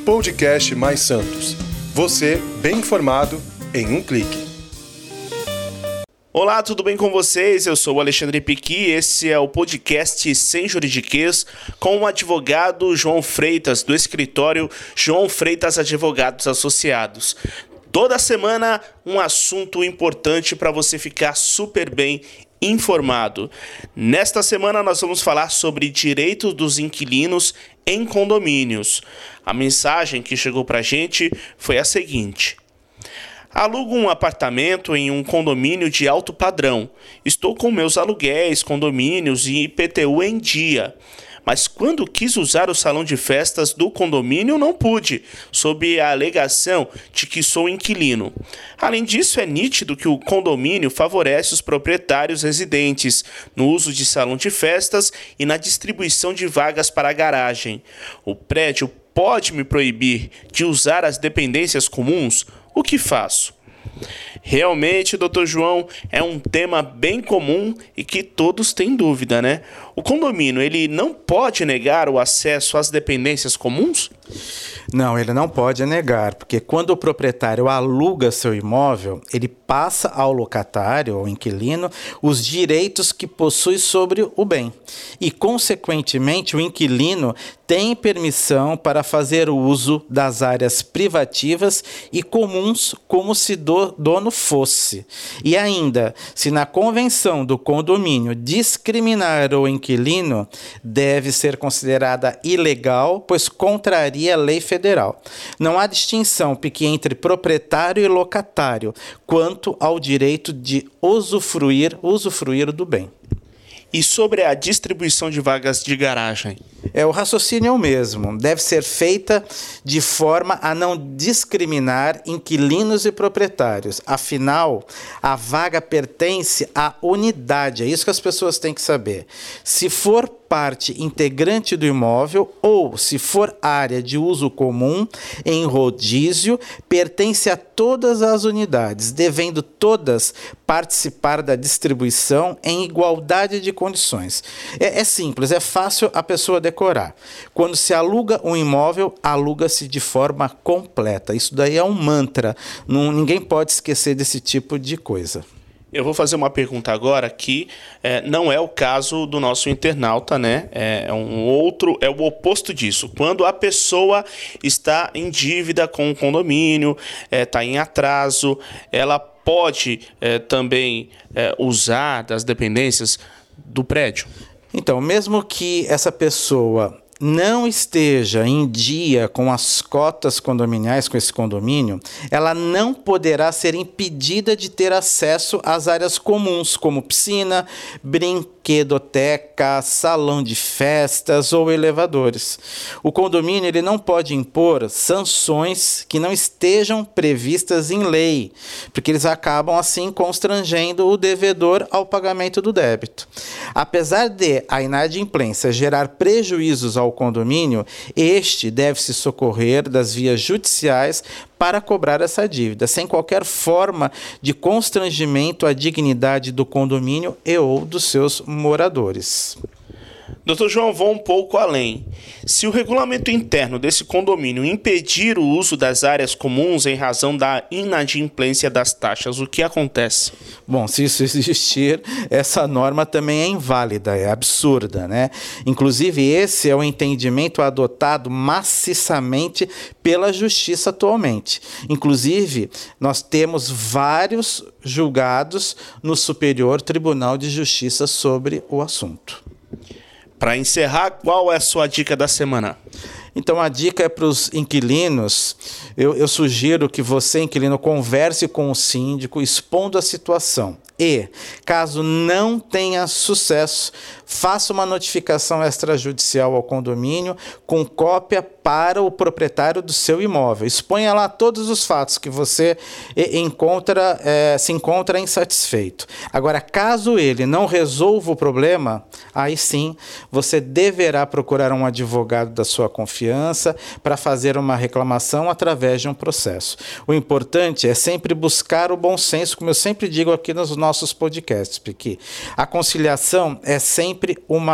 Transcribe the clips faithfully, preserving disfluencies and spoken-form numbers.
Podcast Mais Santos. Você bem informado em um clique. Olá, tudo bem com vocês? Eu sou o Alexandre Piqui, esse é o podcast Sem Juridiquês com o advogado João Freitas, do escritório João Freitas Advogados Associados. Toda semana um assunto importante para você ficar super bem informado. Nesta semana nós vamos falar sobre direitos dos inquilinos em condomínios. A mensagem que chegou para a gente foi a seguinte: alugo um apartamento em um condomínio de alto padrão. Estou com meus aluguéis, condomínios e I P T U em dia. Mas quando quis usar o salão de festas do condomínio, não pude, sob a alegação de que sou inquilino. Além disso, é nítido que o condomínio favorece os proprietários residentes no uso de salão de festas e na distribuição de vagas para a garagem. O prédio pode me proibir de usar as dependências comuns? O que faço? Realmente, doutor João, é um tema bem comum e que todos têm dúvida, né? O condomínio, ele não pode negar o acesso às dependências comuns? Não, ele não pode negar, porque quando o proprietário aluga seu imóvel, ele passa ao locatário, ao inquilino, os direitos que possui sobre o bem. E, consequentemente, o inquilino tem permissão para fazer uso das áreas privativas e comuns como se do dono fosse. E ainda, se na convenção do condomínio discriminar o inquilino, deve ser considerada ilegal, pois contraria a lei federal. Não há distinção, Piqui, entre proprietário e locatário quanto ao direito de usufruir, usufruir do bem. E sobre a distribuição de vagas de garagem? É, o raciocínio é o mesmo. Deve ser feita de forma a não discriminar inquilinos e proprietários. Afinal, a vaga pertence à unidade. É isso que as pessoas têm que saber. Se for parte integrante do imóvel ou se for área de uso comum em rodízio, pertence a todas as unidades, devendo todas participar da distribuição em igualdade de condições. É, é simples, é fácil a pessoa decorar. Quando se aluga um imóvel, aluga-se de forma completa. Isso daí é um mantra. Não, ninguém pode esquecer desse tipo de coisa. Eu vou fazer uma pergunta agora que é, não é o caso do nosso internauta, né? É um outro, é o oposto disso. Quando a pessoa está em dívida com o condomínio, está é, em atraso, ela pode é, também é, usar das dependências do prédio? Então, mesmo que essa pessoa não esteja em dia com as cotas condominiais, com esse condomínio, ela não poderá ser impedida de ter acesso às áreas comuns, como piscina, brinquedoteca, salão de festas ou elevadores. O condomínio ele não pode impor sanções que não estejam previstas em lei, porque eles acabam assim constrangendo o devedor ao pagamento do débito. Apesar de a inadimplência gerar prejuízos ao ao condomínio, este deve se socorrer das vias judiciais para cobrar essa dívida, sem qualquer forma de constrangimento à dignidade do condomínio e ou dos seus moradores. doutor João, vou um pouco além. Se o regulamento interno desse condomínio impedir o uso das áreas comuns em razão da inadimplência das taxas, o que acontece? Bom, se isso existir, essa norma também é inválida, é absurda, né? Inclusive, esse é o entendimento adotado maciçamente pela Justiça atualmente. Inclusive, nós temos vários julgados no Superior Tribunal de Justiça sobre o assunto. Para encerrar, qual é a sua dica da semana? Então, a dica é para os inquilinos. Eu, eu sugiro que você, inquilino, converse com o síndico, expondo a situação. E, caso não tenha sucesso, faça uma notificação extrajudicial ao condomínio com cópia para o proprietário do seu imóvel. Exponha lá todos os fatos que você encontra, é, se encontra insatisfeito. Agora, caso ele não resolva o problema, aí sim você deverá procurar um advogado da sua confiança para fazer uma reclamação através de um processo. O importante é sempre buscar o bom senso, como eu sempre digo aqui nos nossos podcasts, porque a conciliação é sempre uma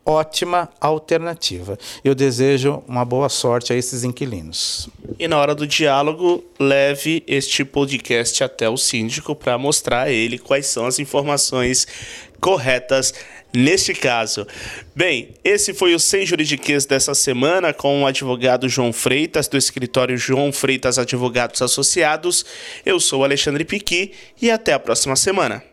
ótima alternativa. Eu desejo uma boa sorte a esses inquilinos. E na hora do diálogo, leve este podcast até o síndico para mostrar a ele quais são as informações corretas neste caso. Bem, esse foi o Sem Juridiquês dessa semana com o advogado João Freitas, do escritório João Freitas Advogados Associados. Eu sou Alexandre Piqui e até a próxima semana.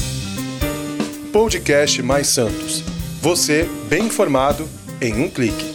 Podcast Mais Santos. Você bem informado em um clique.